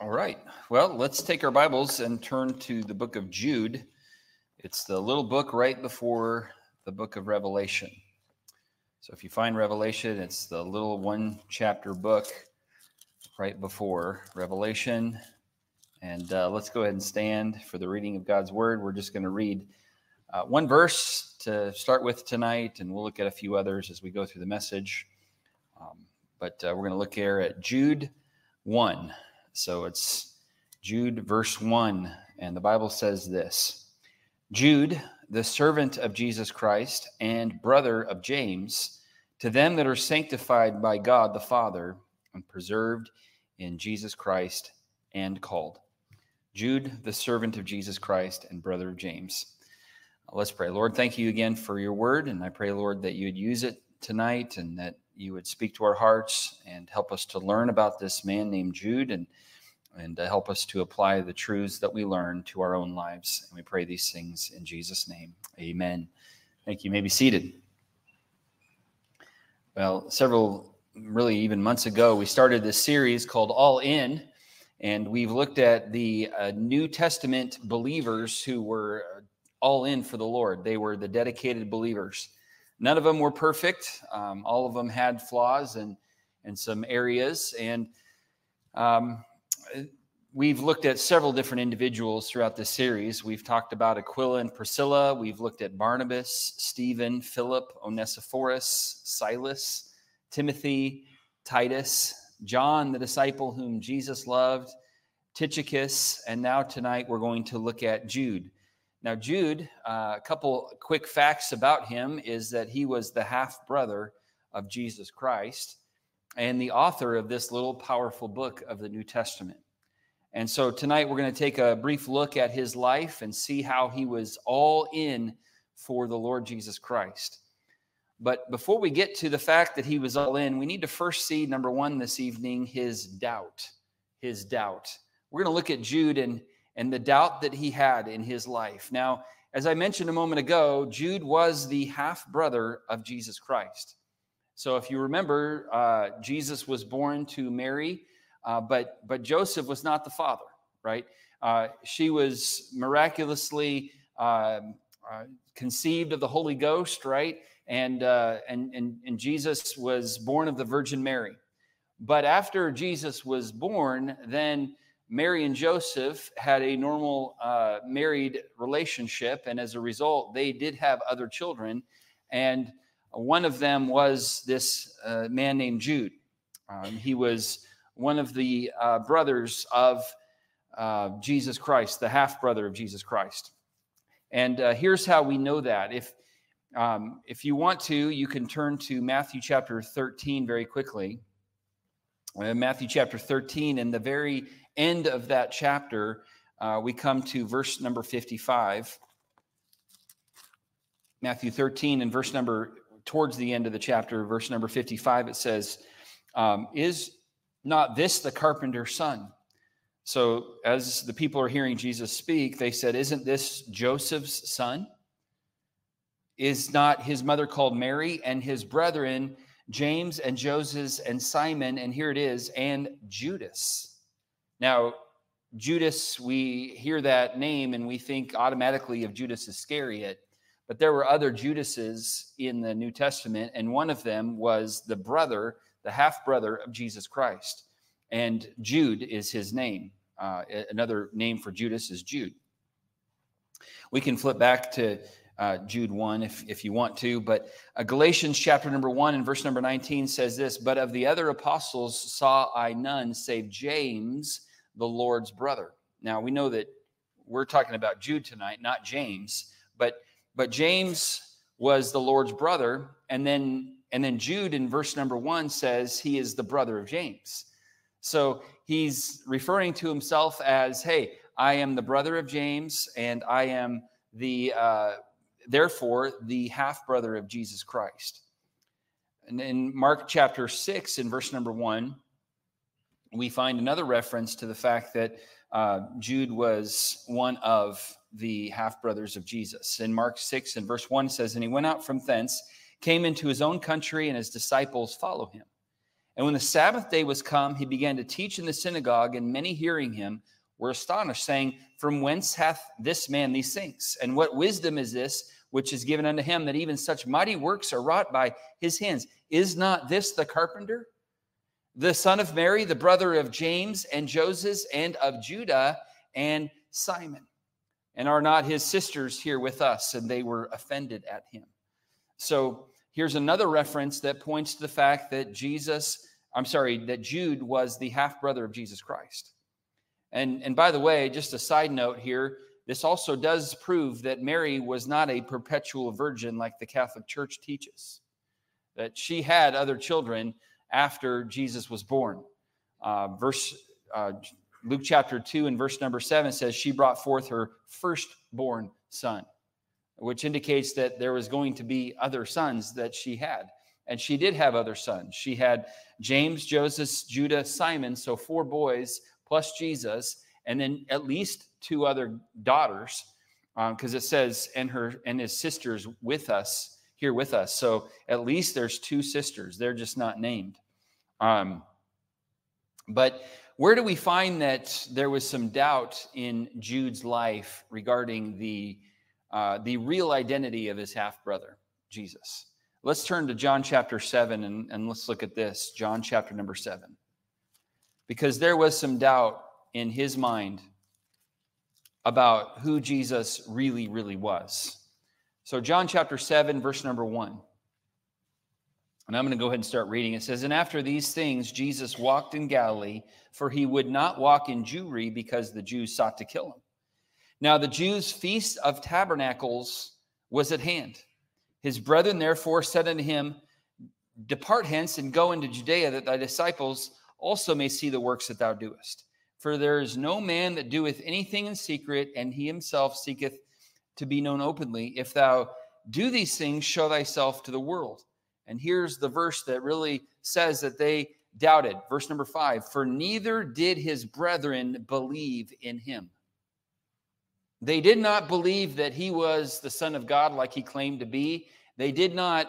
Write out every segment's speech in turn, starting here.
All right. Well, let's take our Bibles and turn to the book of Jude. It's the little book right before the book of Revelation. So if you find Revelation, it's the little one-chapter book right before Revelation. And let's go ahead and stand for the reading of God's Word. We're just going to read one verse to start with tonight, and we'll look at a few others as we go through the message. But we're going to look here at Jude 1. So it's Jude verse 1, and the Bible says this: Jude, the servant of Jesus Christ and brother of James, to them that are sanctified by God the Father and preserved in Jesus Christ and called. Jude, the servant of Jesus Christ and brother of James. Let's pray. Lord, thank you again for your word, and I pray, Lord, that you would use it tonight and that you would speak to our hearts and help us to learn about this man named Jude and help us to apply the truths that we learn to our own lives. And we pray these things in Jesus' name. Amen. Thank you. You may be seated. Well, several, really even months ago, we started this series called All In, and we've looked at the New Testament believers who were all in for the Lord. They were the dedicated believers. None of them were perfect. All of them had flaws and some areas. And we've looked at several different individuals throughout this series. We've talked about Aquila and Priscilla. We've looked at Barnabas, Stephen, Philip, Onesiphorus, Silas, Timothy, Titus, John, the disciple whom Jesus loved, Tychicus, and now tonight we're going to look at Jude. Now, Jude, a couple quick facts about him is that he was the half-brother of Jesus Christ and the author of this little powerful book of the New Testament. And so tonight we're going to take a brief look at his life and see how he was all in for the Lord Jesus Christ. But before we get to the fact that he was all in, we need to first see, number one this evening, his doubt. His doubt. We're going to look at Jude and the doubt that he had in his life. Now, as I mentioned a moment ago, Jude was the half-brother of Jesus Christ. So if you remember, Jesus was born to Mary, but Joseph was not the father, right? She was miraculously conceived of the Holy Ghost, right? And Jesus was born of the Virgin Mary. But after Jesus was born, then Mary and Joseph had a normal married relationship, and as a result, they did have other children, and one of them was this man named Jude. He was one of the brothers of Jesus Christ, the half-brother of Jesus Christ. And here's how we know that. If you want to, you can turn to Matthew chapter 13 very quickly. Matthew chapter 13, in the very end of that chapter, we come to verse number 55. Matthew 13 and towards the end of the chapter, verse number 55, it says, is not this the carpenter's son? So as the people are hearing Jesus speak, they said, isn't this Joseph's son? Is not his mother called Mary, and his brethren James and Joses and Simon, and here it is, and Judas. Now, Judas, we hear that name and we think automatically of Judas Iscariot, but there were other Judases in the New Testament, and one of them was the half-brother of Jesus Christ. And Jude is his name. Another name for Judas is Jude. We can flip back to Jude 1 if you want to, but Galatians chapter number 1 and verse number 19 says this: but of the other apostles saw I none save James, the Lord's brother. Now we know that we're talking about Jude tonight, not James, but James was the Lord's brother, and then Jude in verse number 1 says he is the brother of James. So he's referring to himself as, hey, I am the brother of James, and I am therefore the half-brother of Jesus Christ. And in Mark chapter 6 in verse number 1, we find another reference to the fact that Jude was one of the half-brothers of Jesus. In Mark 6 and verse 1 says, and he went out from thence, came into his own country, and his disciples follow him. And when the Sabbath day was come, he began to teach in the synagogue, and many hearing him were astonished, saying, From whence hath this man these things? And what wisdom is this which is given unto him, that even such mighty works are wrought by his hands? Is not this the carpenter, the son of Mary, the brother of James and Joseph, and of Judah and Simon? And are not his sisters here with us? And they were offended at him. So here's another reference that points to the fact that that Jude was the half-brother of Jesus Christ. And by the way, just a side note here, this also does prove that Mary was not a perpetual virgin like the Catholic Church teaches, that she had other children after Jesus was born. Luke chapter 2 and verse number 7 says she brought forth her firstborn son, which indicates that there was going to be other sons that she had. And she did have other sons. She had James, Joseph, Judah, Simon, so 4 boys plus Jesus, and then at least 2 other daughters, because it says, and his sisters with us, here with us. So at least there's 2 sisters. They're just not named. But where do we find that there was some doubt in Jude's life regarding the real identity of his half-brother, Jesus? Let's turn to John chapter 7 and let's look at this, John chapter number 7. Because there was some doubt in his mind about who Jesus really, really was. So John chapter 7, verse number 1. And I'm going to go ahead and start reading. It says, And after these things, Jesus walked in Galilee, for he would not walk in Jewry, because the Jews sought to kill him. Now the Jews' feast of tabernacles was at hand. His brethren therefore said unto him, Depart hence and go into Judea, that thy disciples also may see the works that thou doest. For there is no man that doeth anything in secret, and he himself seeketh to be known openly. If thou do these things, show thyself to the world. And here's the verse that really says that they doubted. Verse number 5, For neither did his brethren believe in him. They did not believe that he was the Son of God like he claimed to be. They did not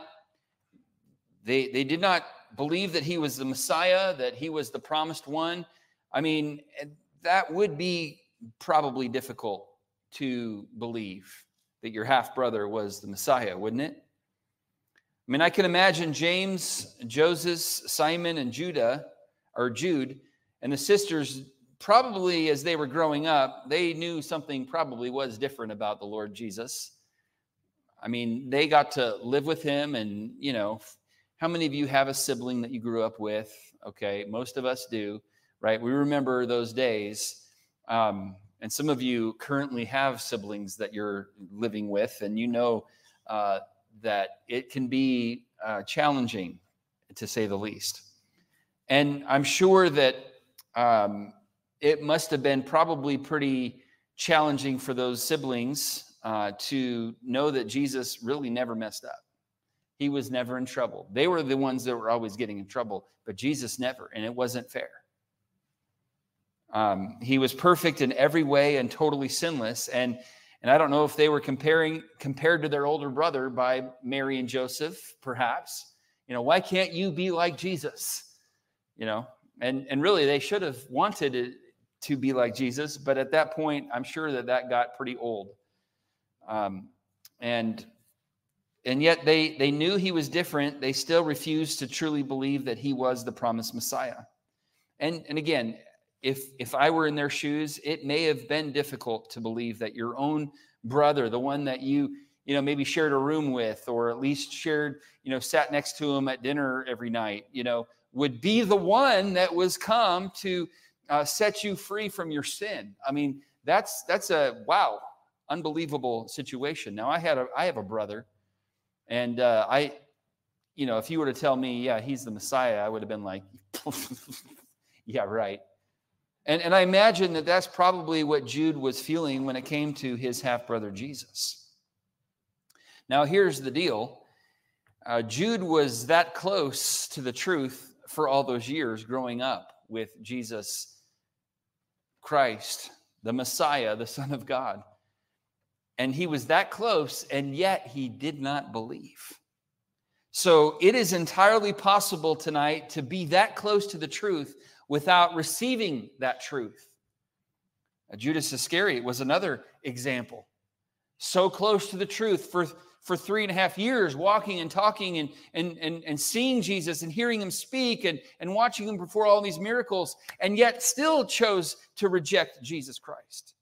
believe that he was the Messiah, that he was the promised one. I mean, that would be probably difficult to believe that your half-brother was the Messiah, wouldn't it? I mean, I can imagine James, Joseph, Simon, and Jude, and the sisters, probably as they were growing up, they knew something probably was different about the Lord Jesus. I mean, they got to live with him, and, how many of you have a sibling that you grew up with? Okay, most of us do, right? We remember those days. And some of you currently have siblings that you're living with, and that it can be challenging, to say the least. And I'm sure that it must have been probably pretty challenging for those siblings to know that Jesus really never messed up. He was never in trouble. They were the ones that were always getting in trouble, but Jesus never, and it wasn't fair. He was perfect in every way and totally sinless. And I don't know if they were compared to their older brother by Mary and Joseph, perhaps. Why can't you be like Jesus? And really they should have wanted it to be like Jesus, but at that point, I'm sure that got pretty old. And yet they knew he was different. They still refused to truly believe that he was the promised Messiah. And again, if I were in their shoes, it may have been difficult to believe that your own brother, the one that you maybe shared a room with, or at least shared, sat next to him at dinner every night, would be the one that was come to set you free from your sin. I mean, that's a wow, unbelievable situation. Now I have a brother, and if you were to tell me, yeah, he's the Messiah, I would have been like, yeah, right. And I imagine that that's probably what Jude was feeling when it came to his half-brother Jesus. Now, here's the deal. Jude was that close to the truth for all those years growing up with Jesus Christ, the Messiah, the Son of God. And he was that close, and yet he did not believe. So it is entirely possible tonight to be that close to the truth without receiving that truth. Judas Iscariot was another example. So close to the truth for 3.5 years, walking and talking and seeing Jesus and hearing him speak and watching him perform all these miracles, and yet still chose to reject Jesus Christ.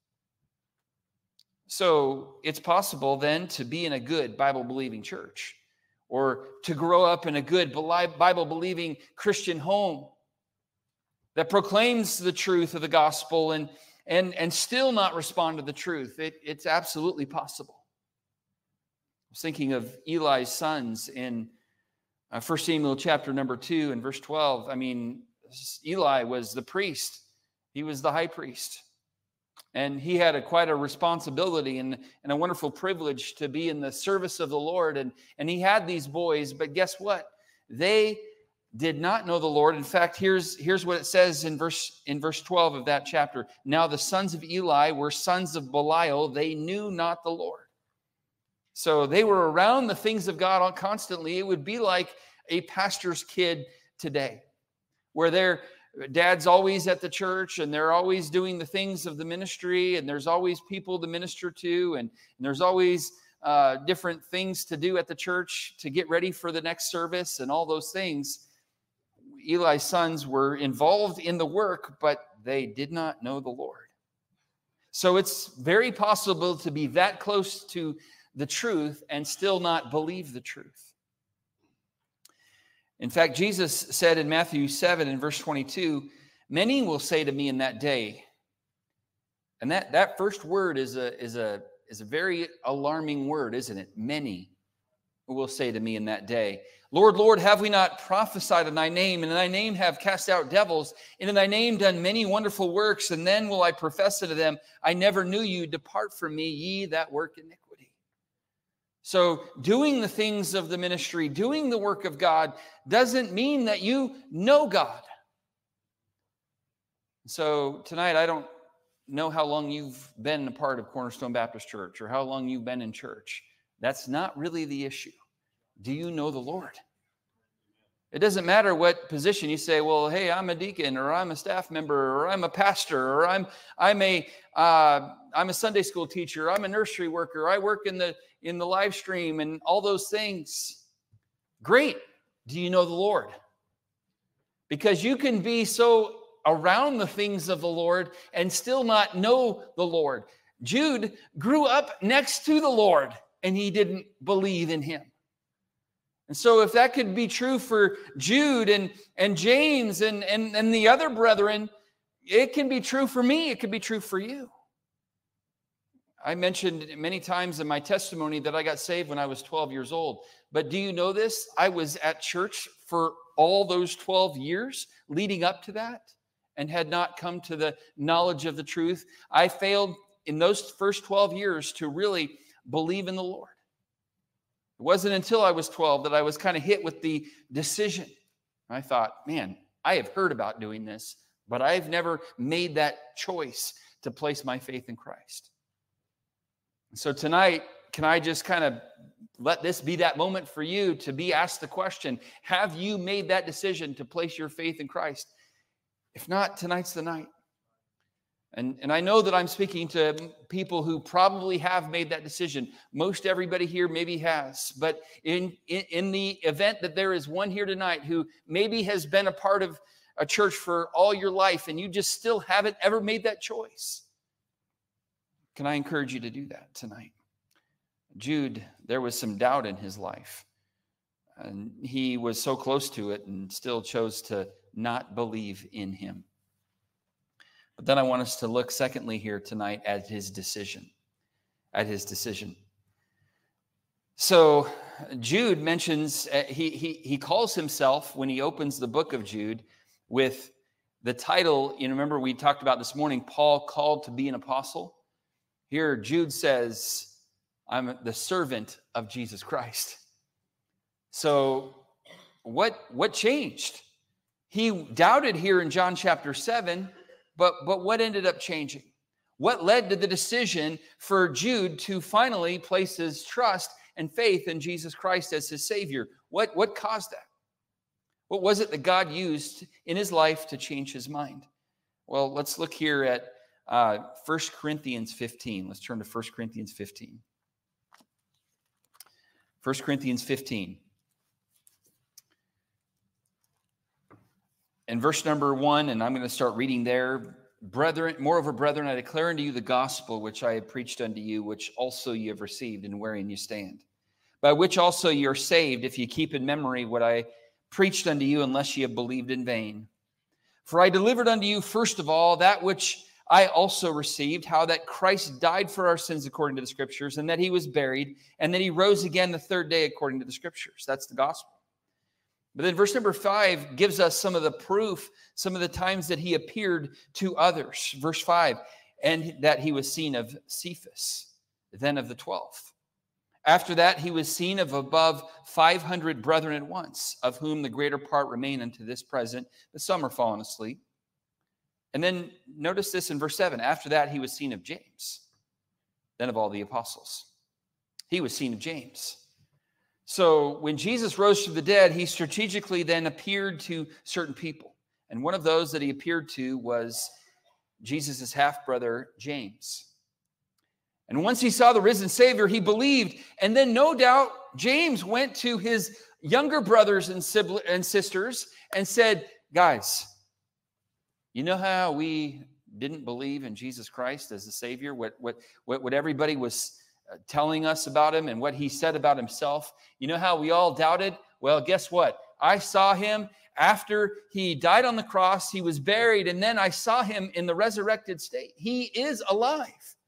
So it's possible then to be in a good Bible-believing church, or to grow up in a good Bible-believing Christian home that proclaims the truth of the gospel and still not respond to the truth. It's absolutely possible. I was thinking of Eli's sons in 1 Samuel chapter number 2 and verse 12. I mean, Eli was the priest. He was the high priest. And he had quite a responsibility and a wonderful privilege to be in the service of the Lord. And he had these boys, but guess what? They did not know the Lord. In fact, here's what it says in verse 12 of that chapter. Now the sons of Eli were sons of Belial. They knew not the Lord. So they were around the things of God constantly. It would be like a pastor's kid today, where their dad's always at the church and they're always doing the things of the ministry, and there's always people to minister to, and there's always different things to do at the church to get ready for the next service and all those things. Eli's sons were involved in the work, but they did not know the Lord. So it's very possible to be that close to the truth and still not believe the truth. In fact, Jesus said in Matthew 7 and verse 22, many will say to me in that day, and that first word is a very alarming word, isn't it? Many will say to me in that day, Lord, Lord, have we not prophesied in thy name, and in thy name have cast out devils, and in thy name done many wonderful works? And then will I profess unto them, I never knew you. Depart from me, ye that work iniquity. So doing the things of the ministry, doing the work of God, doesn't mean that you know God. So tonight, I don't know how long you've been a part of Cornerstone Baptist Church or how long you've been in church. That's not really the issue. Do you know the Lord? It doesn't matter what position you say, well, hey, I'm a deacon, or I'm a staff member, or I'm a pastor, or I'm a Sunday school teacher, I'm a nursery worker, I work in the live stream and all those things. Great. Do you know the Lord? Because you can be so around the things of the Lord and still not know the Lord. Jude grew up next to the Lord and he didn't believe in him. And so if that could be true for Jude and James and the other brethren, it can be true for me. It can be true for you. I mentioned many times in my testimony that I got saved when I was 12 years old. But do you know this? I was at church for all those 12 years leading up to that and had not come to the knowledge of the truth. I failed in those first 12 years to really believe in the Lord. It wasn't until I was 12 that I was kind of hit with the decision. I thought, man, I have heard about doing this, but I've never made that choice to place my faith in Christ. So tonight, can I just kind of let this be that moment for you to be asked the question, have you made that decision to place your faith in Christ? If not, tonight's the night. And I know that I'm speaking to people who probably have made that decision. Most everybody here maybe has. But in the event that there is one here tonight who maybe has been a part of a church for all your life and you just still haven't ever made that choice, can I encourage you to do that tonight? Jude, there was some doubt in his life. And he was so close to it and still chose to not believe in him. But then I want us to look secondly here tonight at his decision. So Jude mentions, he calls himself, when he opens the book of Jude, with the title, remember we talked about this morning, Paul called to be an apostle. Here Jude says, I'm the servant of Jesus Christ. So what changed? He doubted here in John chapter 7, but what ended up changing? What led to the decision for Jude to finally place his trust and faith in Jesus Christ as his Savior. What caused that? What was it that God used in his life to change his mind? Well, let's look here at 1 Corinthians 15. Let's turn to 1 Corinthians 15. 1 Corinthians 15. In verse number 1, and I'm going to start reading there. Brethren, moreover, brethren, I declare unto you the gospel which I have preached unto you, which also you have received, and wherein you stand, by which also you are saved, if you keep in memory what I preached unto you, unless ye have believed in vain. For I delivered unto you first of all that which I also received, how that Christ died for our sins according to the Scriptures, and that he was buried, and that he rose again the third day according to the Scriptures. That's the gospel. But then verse number 5 gives us some of the proof, some of the times that he appeared to others. Verse 5, and that he was seen of Cephas, then of the 12. After that, he was seen of above 500 brethren at once, of whom the greater part remain unto this present, but some are fallen asleep. And then notice this in verse 7. After that, he was seen of James, then of all the apostles. He was seen of James. So when Jesus rose from the dead, he strategically then appeared to certain people. And one of those that he appeared to was Jesus' half-brother, James. And once he saw the risen Savior, he believed. And then no doubt, James went to his younger brothers and sisters and said, guys, you know how we didn't believe in Jesus Christ as the Savior? What everybody was telling us about him and what he said about himself. You know how we all doubted? Well, guess what? I saw him after he died on the cross. He was buried, and then I saw him in the resurrected state. He is alive.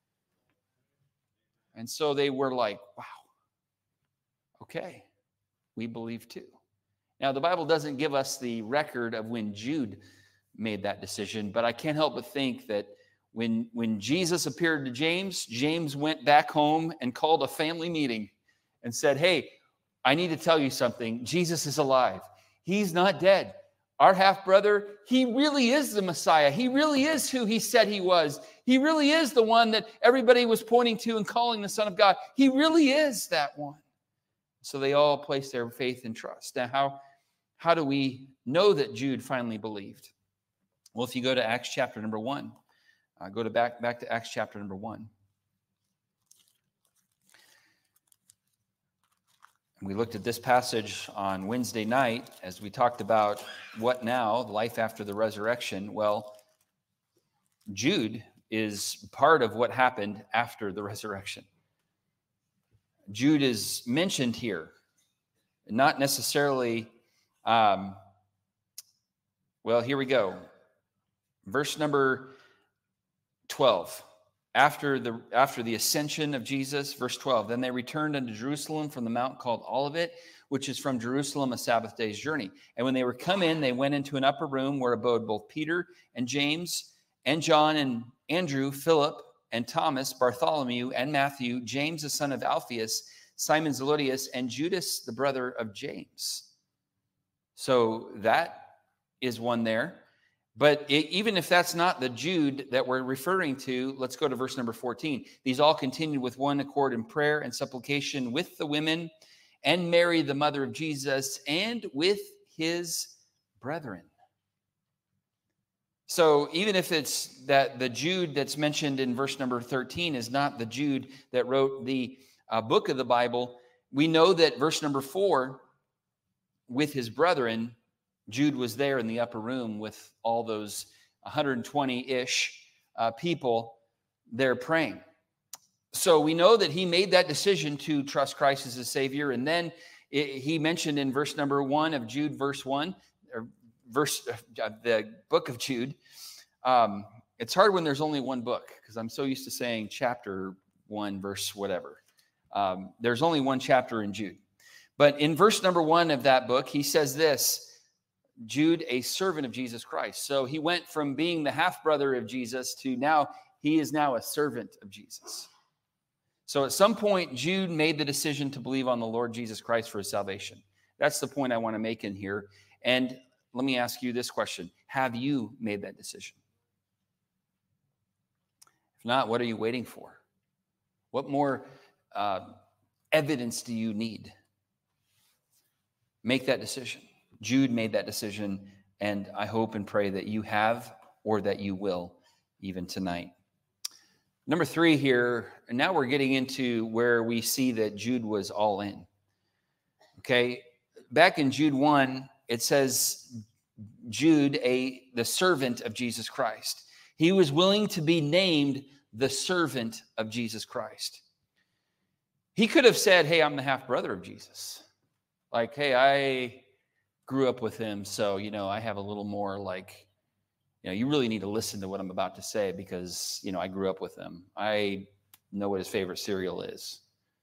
And so they were like, wow, okay, we believe too. Now, the Bible doesn't give us the record of when Jude made that decision, but I can't help but think that when Jesus appeared to James, James went back home and called a family meeting and said, hey, I need to tell you something. Jesus is alive. He's not dead. Our half-brother, he really is the Messiah. He really is who he said he was. He really is the one that everybody was pointing to and calling the Son of God. He really is that one. So they all placed their faith and trust. Now, how do we know that Jude finally believed? Well, if you go to Acts chapter number 1, go back to Acts chapter number 1. We looked at this passage on Wednesday night as we talked about what now, life after the resurrection. Well, Jude is part of what happened after the resurrection. Jude is mentioned here, not necessarily, well, here we go. Verse number 12. After the ascension of Jesus, verse 12, then they returned unto Jerusalem from the mount called Olivet, which is from Jerusalem a Sabbath day's journey. And when they were come in, they went into an upper room where abode both Peter and James and John and Andrew, Philip and Thomas, Bartholomew and Matthew, James the son of Alphaeus, Simon Zelotes, and Judas the brother of James. So that is one there. But even if that's not the Jude that we're referring to, let's go to verse number 14. These all continued with one accord in prayer and supplication with the women and Mary, the mother of Jesus, and with his brethren. So even if it's that the Jude that's mentioned in verse number 13 is not the Jude that wrote the book of the Bible, we know that verse number 4, with his brethren, Jude was there in the upper room with all those 120-ish people there praying. So we know that he made that decision to trust Christ as a Savior. And then he mentioned in verse number 1 of Jude, verse 1, or the book of Jude. It's hard when there's only one book because I'm so used to saying chapter 1, verse whatever. There's only one chapter in Jude. But in verse number 1 of that book, he says this, Jude, a servant of Jesus Christ. So he went from being the half-brother of Jesus to now he is now a servant of Jesus. So at some point, Jude made the decision to believe on the Lord Jesus Christ for his salvation. That's the point I want to make in here. And let me ask you this question. Have you made that decision? If not, what are you waiting for? What more evidence do you need? Make that decision. Jude made that decision, and I hope and pray that you have or that you will even tonight. Number 3 here, and now we're getting into where we see that Jude was all in. Okay, back in Jude 1, it says Jude, the servant of Jesus Christ. He was willing to be named the servant of Jesus Christ. He could have said, hey, I'm the half-brother of Jesus. Like, hey, I grew up with him, so, I have a little more like, you really need to listen to what I'm about to say because, I grew up with him. I know what his favorite cereal is.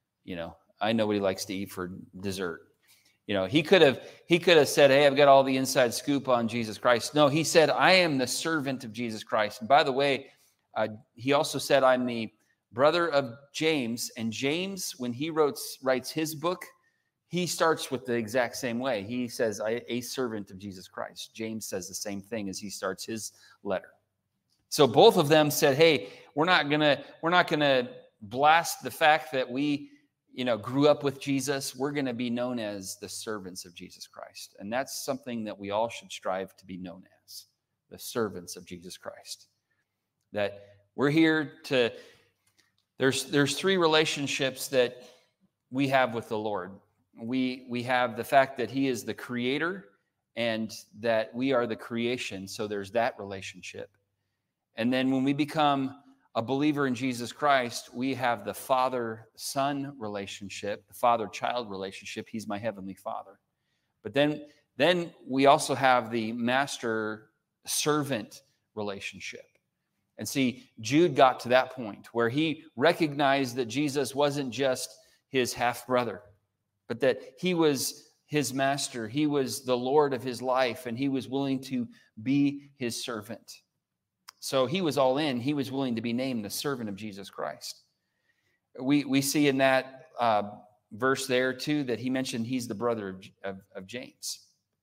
I know what he likes to eat for dessert. He could have said, hey, I've got all the inside scoop on Jesus Christ. No, he said, I am the servant of Jesus Christ. And by the way, he also said, I'm the brother of James. And James, when he writes his book, he starts with the exact same way. He says, a servant of Jesus Christ. James says the same thing as he starts his letter. So both of them said, hey, we're not gonna blast the fact that we, grew up with Jesus. We're going to be known as the servants of Jesus Christ. And that's something that we all should strive to be known as, the servants of Jesus Christ. That we're here to, there's 3 relationships that we have with the Lord. We have the fact that he is the creator and that we are the creation. So there's that relationship. And then when we become a believer in Jesus Christ, we have the father-son relationship, the father-child relationship. He's my heavenly father. But then we also have the master-servant relationship. And see, Jude got to that point where he recognized that Jesus wasn't just his half-brother, but that he was his master. He was the Lord of his life, and he was willing to be his servant. So he was all in. He was willing to be named the servant of Jesus Christ. We see in that verse there, too, that he mentioned he's the brother of James.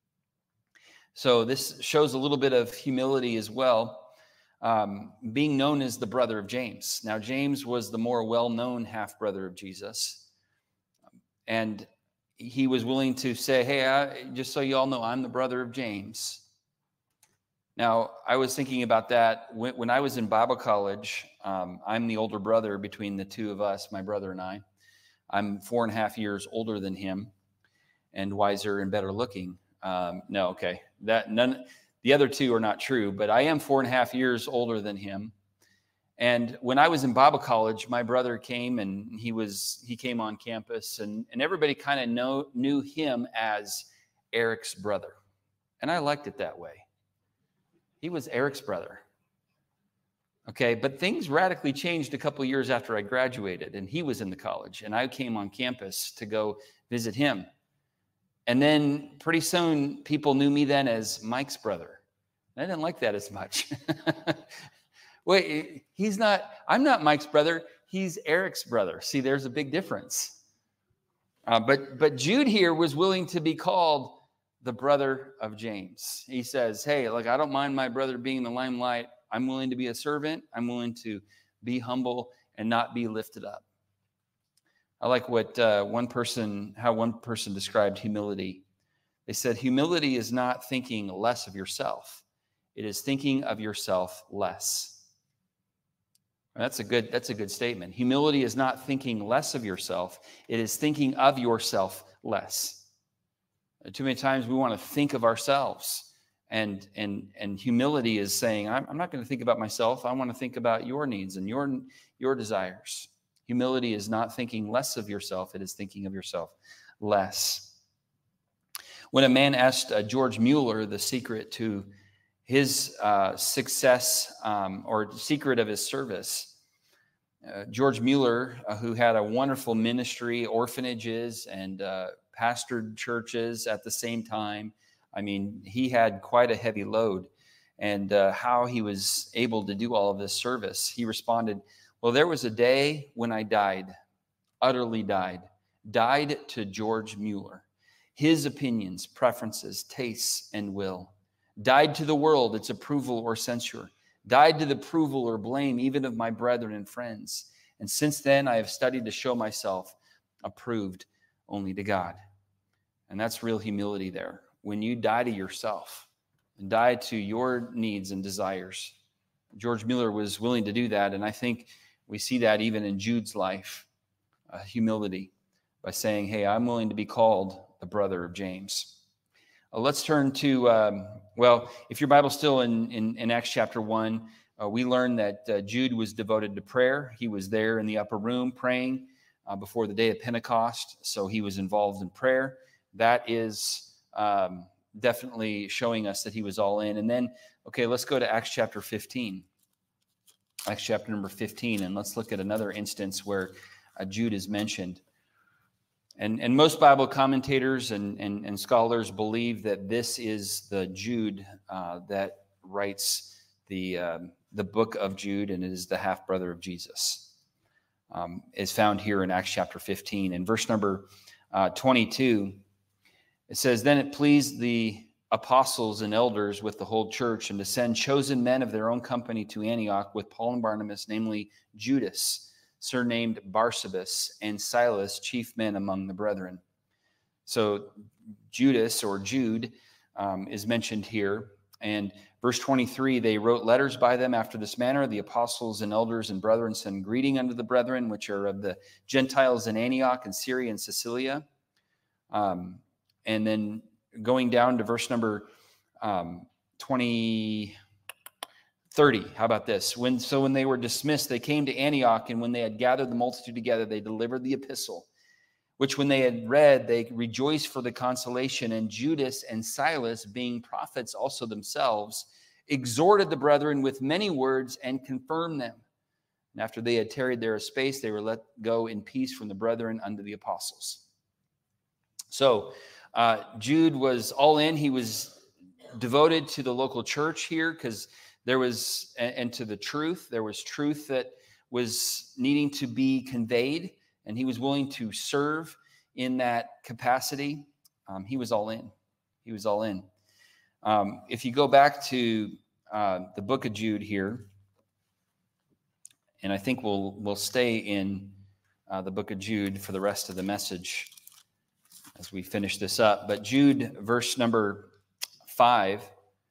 So this shows a little bit of humility as well, being known as the brother of James. Now, James was the more well-known half-brother of Jesus. And he was willing to say, hey, just so you all know, I'm the brother of James. Now, I was thinking about that when I was in Bible college. I'm the older brother between the 2 of us, my brother and I. I'm 4.5 years older than him and wiser and better looking. No, okay. The other 2 are not true, but I am 4.5 years older than him. And when I was in Bible college, my brother came and he came on campus and everybody kind of knew him as Eric's brother. And I liked it that way. He was Eric's brother. Okay, but things radically changed a couple years after I graduated, and he was in the college, and I came on campus to go visit him. And then pretty soon, people knew me then as Mike's brother. I didn't like that as much. Wait, I'm not Mike's brother. He's Eric's brother. See, there's a big difference. But Jude here was willing to be called the brother of James. He says, hey, like, I don't mind my brother being in the limelight. I'm willing to be a servant. I'm willing to be humble and not be lifted up. I like what one person described humility. They said, humility is not thinking less of yourself. It is thinking of yourself less. And that's a good statement. Humility is not thinking less of yourself. It is thinking of yourself less. Too many times we want to think of ourselves, and humility is saying, I'm not going to think about myself. I want to think about your needs and your desires. Humility is not thinking less of yourself. It is thinking of yourself less. When a man asked George Mueller the secret to his success or secret of his service, George Mueller, who had a wonderful ministry, orphanages, and pastored churches at the same time. I mean, he had quite a heavy load. And how he was able to do all of this service, he responded, well, there was a day when I died, utterly died to George Mueller, his opinions, preferences, tastes, and will. Died to the world, its approval or censure. Died to the approval or blame even of my brethren and friends. And since then, I have studied to show myself approved only to God. And that's real humility there. When you die to yourself and die to your needs and desires. George Mueller was willing to do that, and I think we see that even in Jude's life, humility, by saying, hey, I'm willing to be called the brother of James. Let's turn to, if your Bible's still in Acts chapter 1, we learn that Jude was devoted to prayer. He was there in the upper room praying before the day of Pentecost, so he was involved in prayer. That is definitely showing us that he was all in. And then, okay, let's go to Acts chapter 15. Acts chapter number 15, and let's look at another instance where Jude is mentioned. And most Bible commentators and scholars believe that this is the Jude that writes the book of Jude, and it is the half-brother of Jesus. Is found here in Acts chapter 15. In verse number 22, it says, Then it pleased the apostles and elders with the whole church and to send chosen men of their own company to Antioch with Paul and Barnabas, namely Judas, surnamed Barsabas, and Silas, chief men among the brethren. So Judas, or Jude, is mentioned here. And verse 23, they wrote letters by them after this manner. The apostles and elders and brethren send greeting unto the brethren, which are of the Gentiles in Antioch and Syria and Cilicia. And then going down to verse number 30. How about this? When they were dismissed, they came to Antioch, and when they had gathered the multitude together, they delivered the epistle, which when they had read, they rejoiced for the consolation. And Judas and Silas, being prophets also themselves, exhorted the brethren with many words and confirmed them. And after they had tarried there a space, they were let go in peace from the brethren unto the apostles. So Jude was all in. He was devoted to the local church here because there was, and to the truth. There was truth that was needing to be conveyed, and he was willing to serve in that capacity. He was all in. He was all in. If you go back to the book of Jude here, and I think we'll stay in the book of Jude for the rest of the message as we finish this up. But Jude, verse number 5,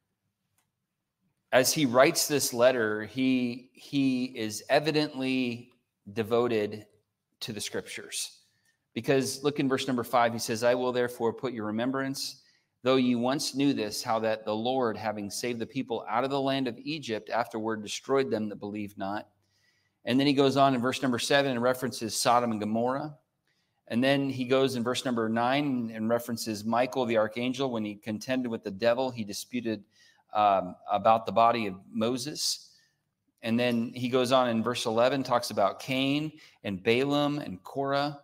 as he writes this letter, he is evidently devoted to the scriptures. Because look in verse number 5, he says, I will therefore put your remembrance, though you once knew this, how that the Lord, having saved the people out of the land of Egypt, afterward destroyed them that believed not. And then he goes on in verse number 7 and references Sodom and Gomorrah. And then he goes in verse number 9 and references Michael the archangel. When he contended with the devil, he disputed about the body of Moses. And then he goes on in verse 11, talks about Cain and Balaam and Korah.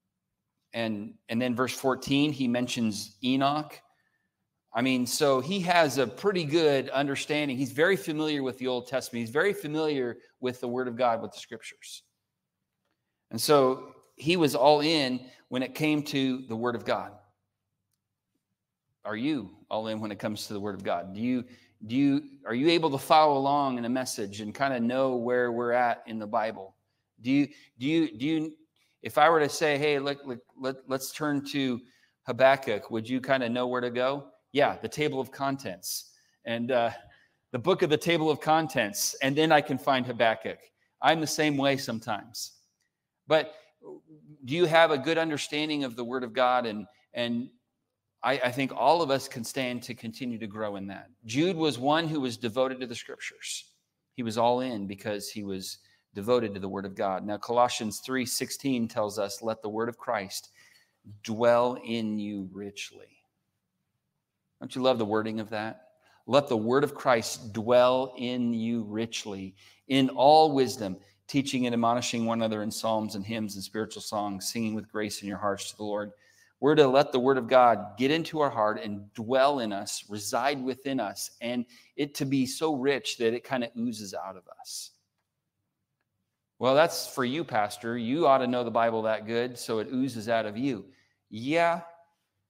And then verse 14, he mentions Enoch. I mean, so he has a pretty good understanding. He's very familiar with the Old Testament. He's very familiar with the Word of God, with the Scriptures. And so he was all in when it came to the Word of God. Are you all in when it comes to the Word of God? Are you able to follow along in a message and kind of know where we're at in the Bible? Do you if I were to say, hey, let's turn to Habakkuk, would you kind of know where to go? Yeah, the table of contents and the book of the table of contents, and then I can find Habakkuk. I'm the same way sometimes. But do you have a good understanding of the Word of God? And I think all of us can stand to continue to grow in that. Jude was one who was devoted to the Scriptures. He was all in because he was devoted to the Word of God. Now, Colossians 3:16 tells us, let the Word of Christ dwell in you richly. Don't you love the wording of that? Let the word of Christ dwell in you richly, in all wisdom, teaching and admonishing one another in psalms and hymns and spiritual songs, singing with grace in your hearts to the Lord. We're to let the word of God get into our heart and dwell in us, reside within us, and it to be so rich that it kind of oozes out of us. Well, that's for you, Pastor. You ought to know the Bible that good, so it oozes out of you. Yeah,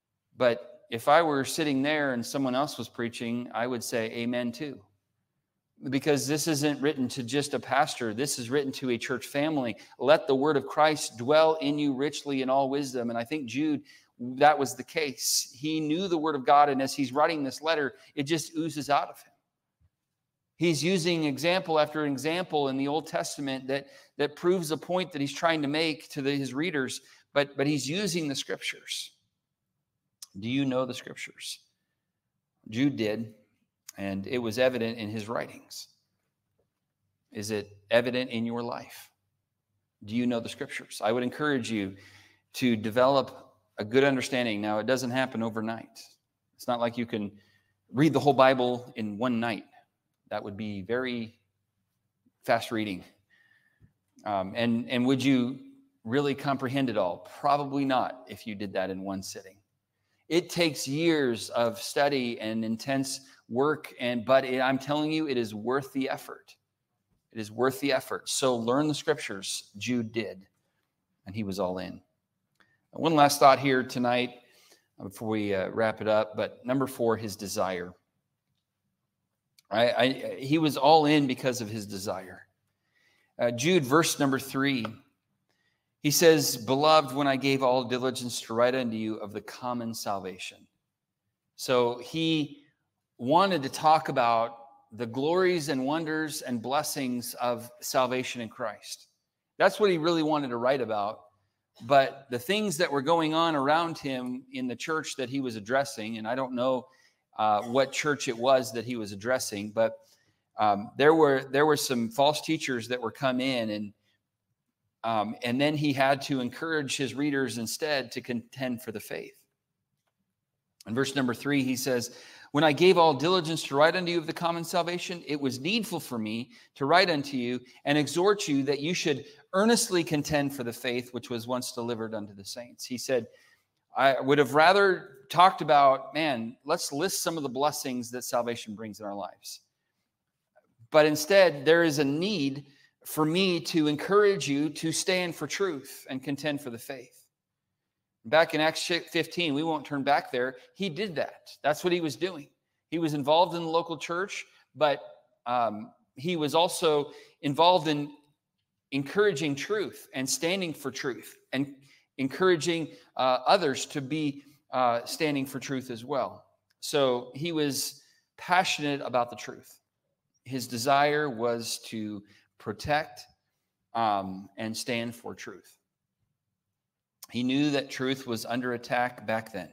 but if I were sitting there and someone else was preaching, I would say amen too. because this isn't written to just a pastor. This is written to a church family. Let the word of Christ dwell in you richly in all wisdom. And I think Jude, that was the case. He knew the word of God, and as he's writing this letter, it just oozes out of him. He's using example after example in the Old Testament that proves a point that he's trying to make to his readers, but he's using the scriptures. Do you know the scriptures? Jude did, and it was evident in his writings. Is it evident in your life? Do you know the scriptures? I would encourage you to develop a good understanding. Now, it doesn't happen overnight. It's not like you can read the whole Bible in one night. That would be very fast reading. And would you really comprehend it all? Probably not if you did that in one sitting. It takes years of study and intense work, but I'm telling you, it is worth the effort. It is worth the effort. So learn the scriptures. Jude did, and he was all in. One last thought here tonight before we wrap it up, but number 4, his desire. He was all in because of his desire. Jude, verse number 3, he says, "Beloved, when I gave all diligence to write unto you of the common salvation." So he wanted to talk about the glories and wonders and blessings of salvation in Christ. That's what he really wanted to write about. But the things that were going on around him in the church that he was addressing, and I don't know what church it was that he was addressing, but there were some false teachers that were come in, and then he had to encourage his readers instead to contend for the faith. In verse number 3, he says, "When I gave all diligence to write unto you of the common salvation, it was needful for me to write unto you and exhort you that you should earnestly contend for the faith which was once delivered unto the saints." He said, I would have rather talked about, let's list some of the blessings that salvation brings in our lives. But instead, there is a need for me to encourage you to stand for truth and contend for the faith. Back in Acts 15, we won't turn back there. He did that. That's what he was doing. He was involved in the local church, but he was also involved in encouraging truth and standing for truth and encouraging others to be standing for truth as well. So he was passionate about the truth. His desire was to protect and stand for truth. He knew that truth was under attack back then.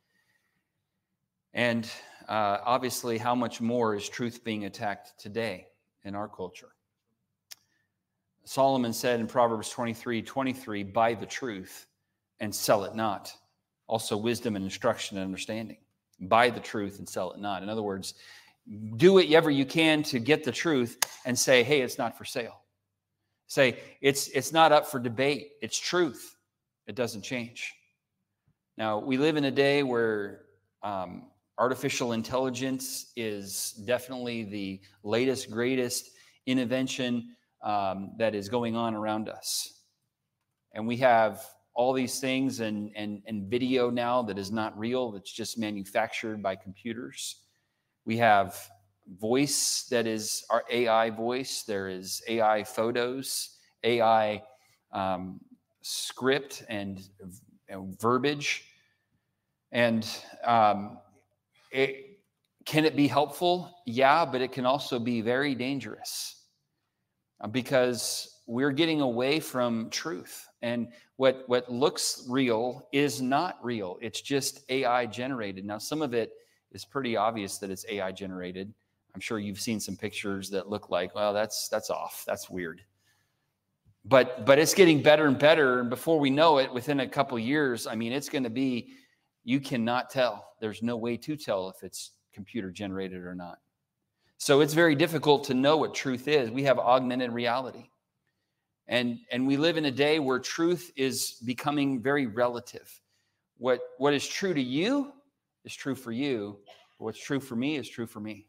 And obviously, how much more is truth being attacked today in our culture? Solomon said in Proverbs 23:23, "Buy the truth and sell it not." Also, wisdom and instruction and understanding. Buy the truth and sell it not. In other words, do whatever you can to get the truth and say, hey, it's not for sale. Say, it's not up for debate. It's truth. It doesn't change. Now, we live in a day where artificial intelligence is definitely the latest, greatest invention that is going on around us. And we have all these things and video now that is not real, that's just manufactured by computers. We have voice that is our AI voice. There is AI photos, AI script and verbiage. And can it be helpful? Yeah, but it can also be very dangerous because we're getting away from truth. And what looks real is not real. It's just AI generated. Now, some of it is pretty obvious that it's AI generated. I'm sure you've seen some pictures that look like, well, that's off. That's weird. But it's getting better and better. And before we know it, within a couple of years, I mean, it's going to be, you cannot tell. There's no way to tell if it's computer generated or not. So it's very difficult to know what truth is. We have augmented reality. And we live in a day where truth is becoming very relative. What is true to you is true for you. What's true for me is true for me.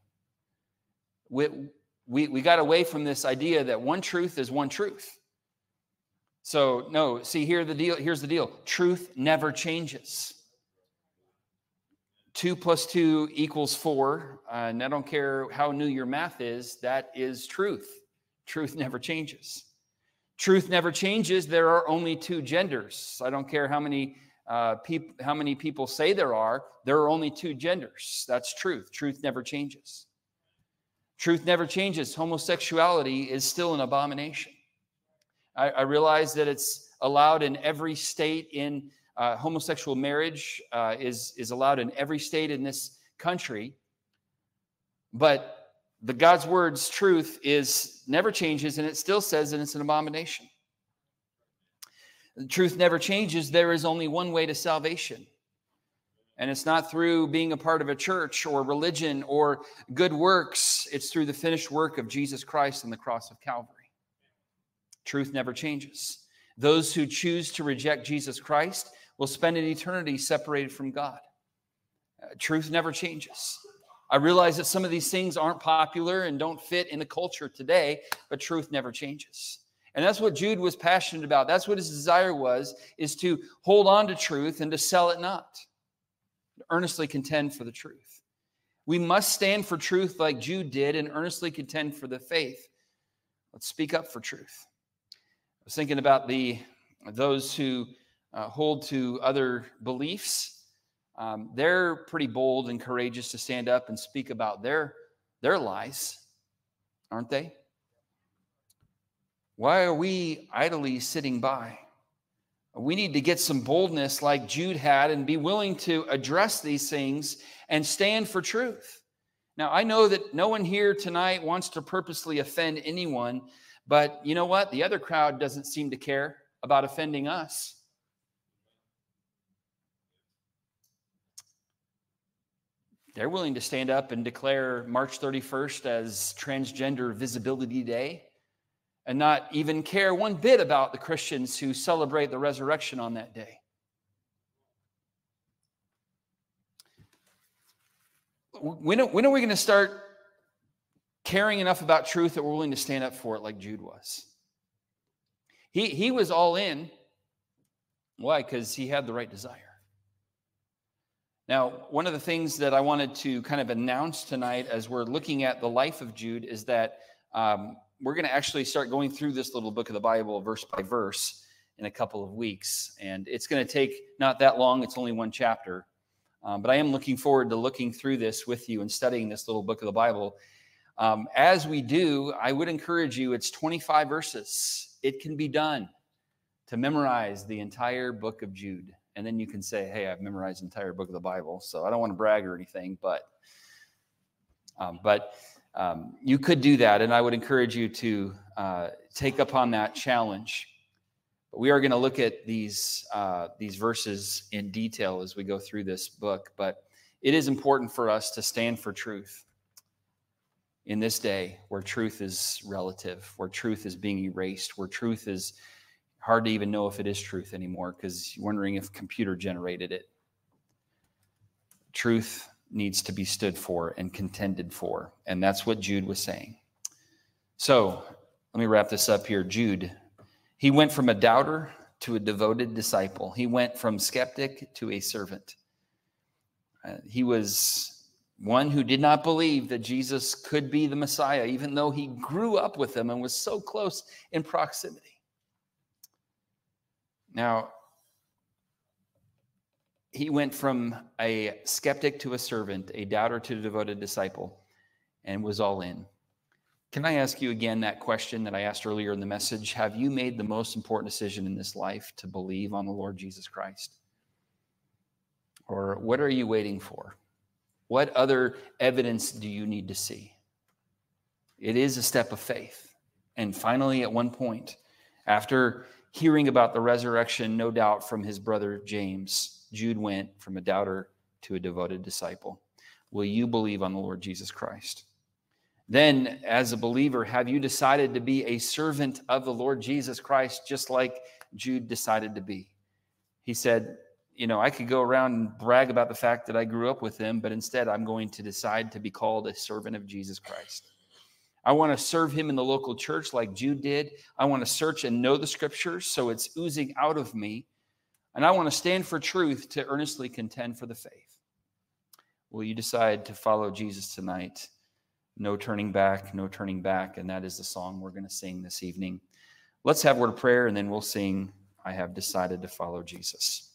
We got away from this idea that one truth is one truth. So no, see, here's the deal. Truth never changes. 2 plus 2 equals 4. And I don't care how new your math is, that is truth. Truth never changes. Truth never changes. There are only 2 genders. I don't care how many people say there are only 2 genders. That's truth. Truth never changes. Truth never changes. Homosexuality is still an abomination. I realize that it's allowed in every state in homosexual marriage is allowed in every state in this country. But the God's word's truth never changes, and it still says that it's an abomination. The truth never changes. There is only one way to salvation. And it's not through being a part of a church or religion or good works. It's through the finished work of Jesus Christ on the cross of Calvary. Truth never changes. Those who choose to reject Jesus Christ will spend an eternity separated from God. Truth never changes. I realize that some of these things aren't popular and don't fit in the culture today, but truth never changes. And that's what Jude was passionate about. That's what his desire was, is to hold on to truth and to sell it not. Earnestly contend for the truth. We must stand for truth like Jude did and earnestly contend for the faith. Let's speak up for truth. I was thinking about those who hold to other beliefs. They're pretty bold and courageous to stand up and speak about their lies, aren't they? Why are we idly sitting by? We need to get some boldness like Jude had and be willing to address these things and stand for truth. Now, I know that no one here tonight wants to purposely offend anyone, but you know what? The other crowd doesn't seem to care about offending us. They're willing to stand up and declare March 31st as Transgender Visibility Day and not even care one bit about the Christians who celebrate the resurrection on that day. When are we going to start caring enough about truth that we're willing to stand up for it like Jude was? He was all in. Why? Because he had the right desire. Now, one of the things that I wanted to kind of announce tonight as we're looking at the life of Jude is that we're going to actually start going through this little book of the Bible verse by verse in a couple of weeks. And it's going to take not that long. It's only 1 chapter. But I am looking forward to looking through this with you and studying this little book of the Bible. As we do, I would encourage you, it's 25 verses. It can be done to memorize the entire book of Jude. And then you can say, hey, I've memorized the entire book of the Bible. So I don't want to brag or anything, but you could do that. And I would encourage you to take upon that challenge. But we are going to look at these verses in detail as we go through this book. But it is important for us to stand for truth in this day where truth is relative, where truth is being erased, where truth is hard to even know if it is truth anymore because you're wondering if computer generated it. Truth needs to be stood for and contended for, and that's what Jude was saying. So let me wrap this up here. Jude, he went from a doubter to a devoted disciple. He went from skeptic to a servant. He was one who did not believe that Jesus could be the Messiah, even though he grew up with him and was so close in proximity. Now, he went from a skeptic to a servant, a doubter to a devoted disciple, and was all in. Can I ask you again that question that I asked earlier in the message? Have you made the most important decision in this life to believe on the Lord Jesus Christ? Or what are you waiting for? What other evidence do you need to see? It is a step of faith. And finally, at one point, after hearing about the resurrection, no doubt from his brother James, Jude went from a doubter to a devoted disciple. Will you believe on the Lord Jesus Christ? Then, as a believer, have you decided to be a servant of the Lord Jesus Christ, just like Jude decided to be? He said, I could go around and brag about the fact that I grew up with him, but instead I'm going to decide to be called a servant of Jesus Christ. I want to serve him in the local church like Jude did. I want to search and know the scriptures so it's oozing out of me. And I want to stand for truth to earnestly contend for the faith. Will you decide to follow Jesus tonight? No turning back, no turning back. And that is the song we're going to sing this evening. Let's have a word of prayer, and then we'll sing, I Have Decided to Follow Jesus.